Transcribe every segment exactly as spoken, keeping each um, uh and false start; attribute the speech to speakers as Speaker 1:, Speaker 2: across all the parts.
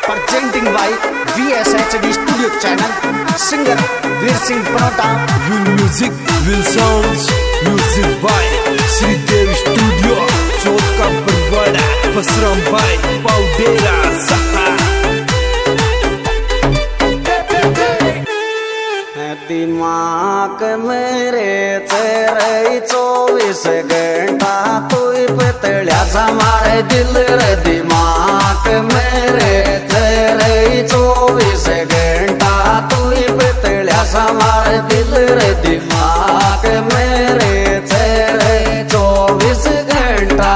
Speaker 1: presenting by V S H D Studio Channel, singer Veer Singh Panota.
Speaker 2: Will music, will sounds, music by Sri Dev Studio, Chotka Parwada, Pasram by Paudera Saha.
Speaker 1: दिमाग मेरे तेरे चौबीस घंटा तू पतलिया मारे दिल रे दिमाग मेरे तेरे चौबीस घंटा तू पतलिया मारे दिल रे दिमाग मेरे तेरे चौबीस घंटा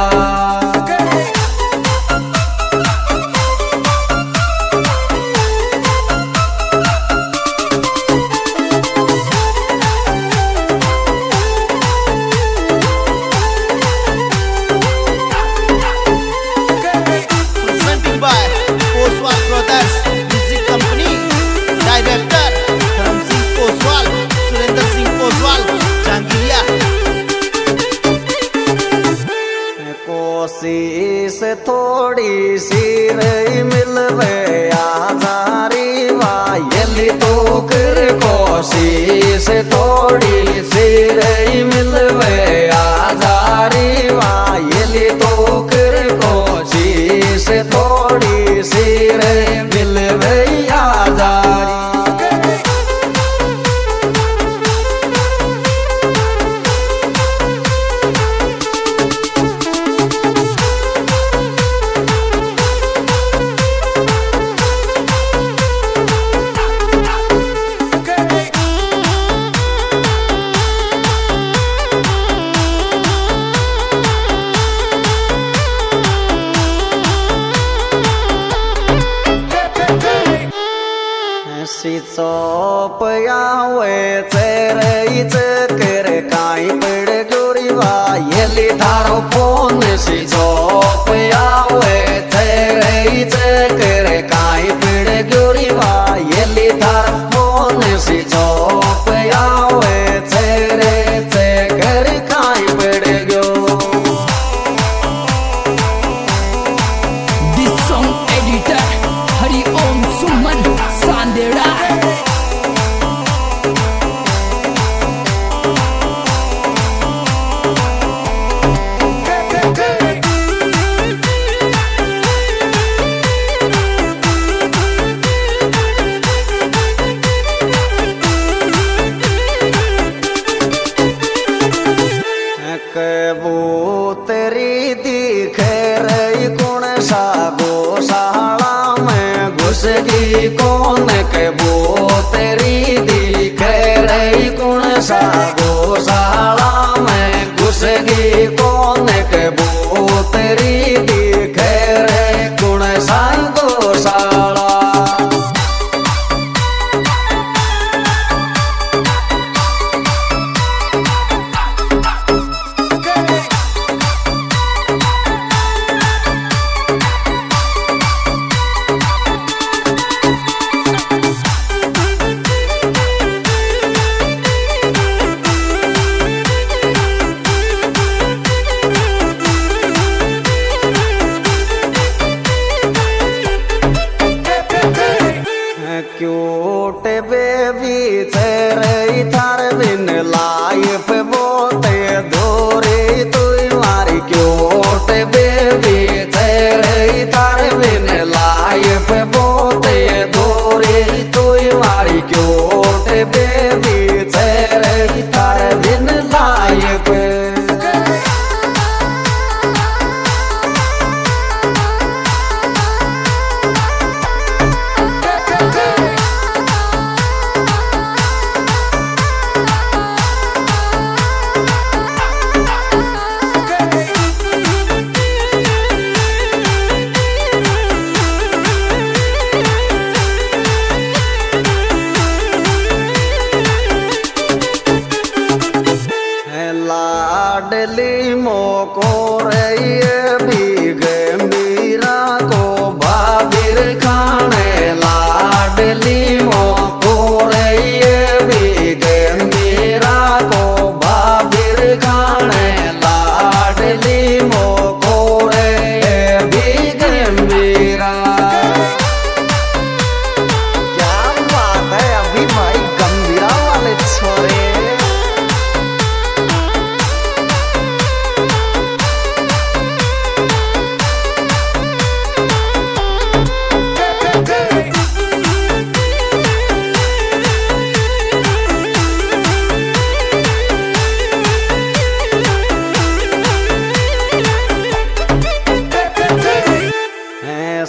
Speaker 1: कोशिश थोड़ी सी रही मिलवे आजारी वायली तो कर कोशिश थोड़ी सी रही मिलवे आजारी वायली तो कर कोशिश थोड़ी सी रही मिलवे आजारी चौप यावे तेरे चकर काई पड़ गोरी वायली थारो फोन सी चौप यावे तेरे चकर काई पड़ गोरी वायली थारो फोन सी चौप यावे तेरे चकर काई पड़ गो.
Speaker 3: This song editor Hari Om Suman Sandera.
Speaker 1: तेरी दिखे रही कौन सा गौशाला में घुस गई कौन के वो तेरी दिखे रही कौन सा गौशाला में घुस गई कौन के वो तेरी दिखे रही कौन सा गौशाला.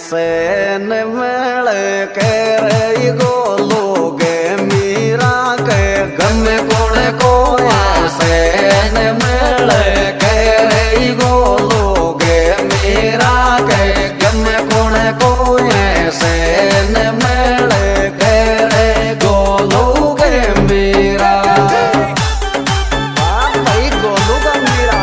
Speaker 1: सेन मेल के रही गोलोगे मीरा के गम कोण को सेन मेल के रही गोलोगे मीरा के गम कोण को सेन मेल के रही गोलोगे मीरा भाई गोलूगा मीरा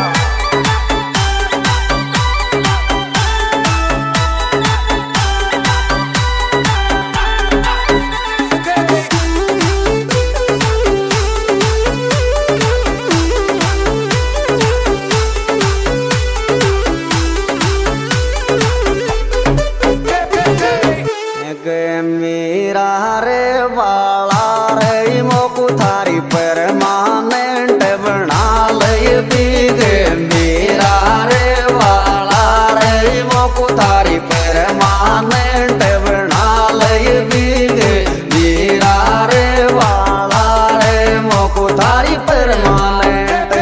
Speaker 1: मीरा रे वाला रे मोकू थारी परमानेंट बना लय बीगे मीरा रे वाला रे मोकू थारी परमानेंट बना लय बीगे मीरा रे वाला रे मोकू थारी परमानेंट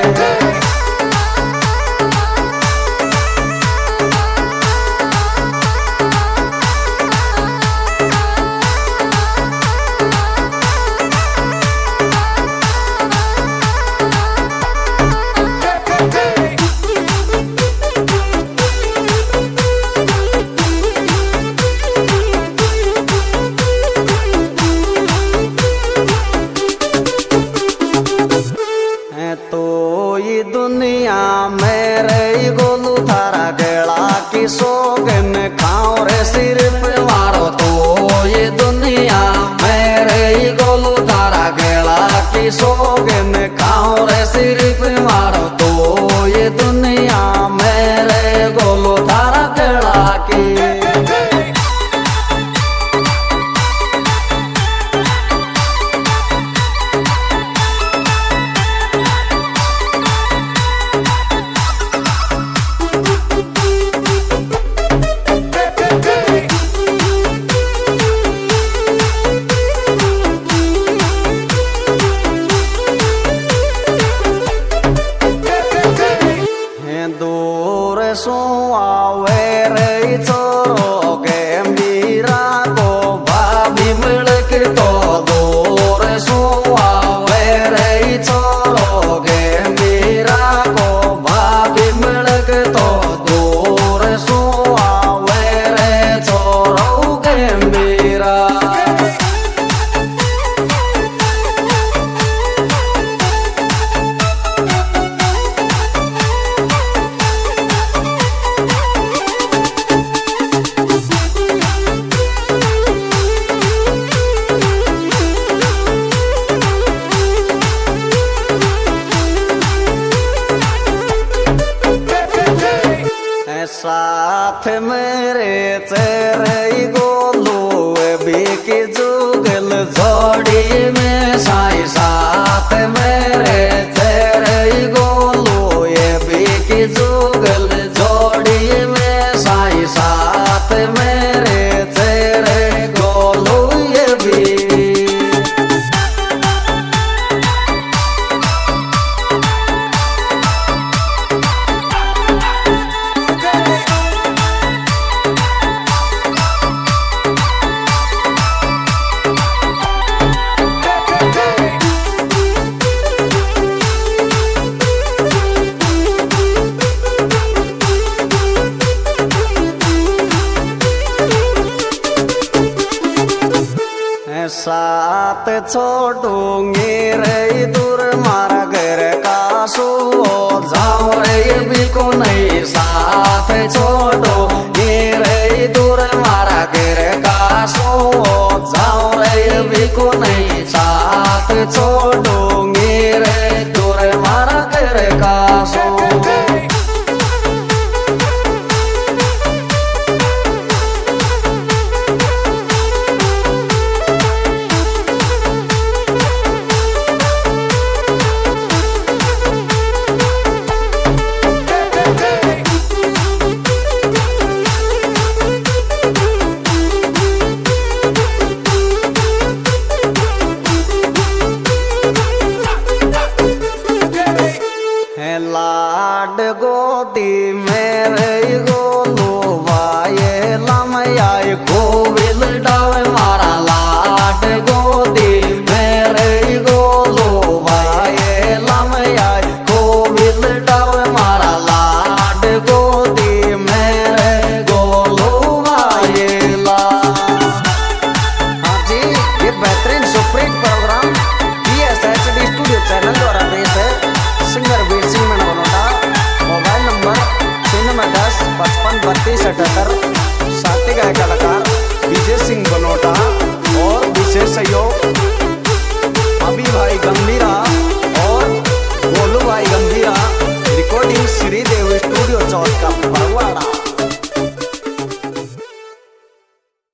Speaker 1: दुनिया मेरे गोलू थारा गेला की सोगन खाओ रे सिर्फ मारो तो ये दुनिया मेरे गोलू थारा गेला की सोगन खाओ रे सिर्फ मारो तो ये दुनिया मेरे गोलू थारा गेला की सो आवे रे चोरो के मीरा को भाभी मिलक तो दूर सो आवे रे चोरो के मीरा को भाभी मिलक तो दूर सो आवे रे चोरो के मीरा साथ मेरे तेरे गोलू बीकी जुगल जोड़ी में साई साथ मेरे तेरे गोलू ये बीकी जुगल जोड़ी में साई साथ मेरे तेरे गोलू ये भी साथ छोड़ूंगी रे दूर मारा घर का सो जाओ रे बिल्को नहीं साथ छोड़ूंगी रे दूर मारा घर का सो जाओ रे बिल्को नहीं साथ छोड़ूंगी रे दूर मारा घर का सो कलाकार विजय सिंह बनोटा और विशेष सहयोग अभी भाई गंगा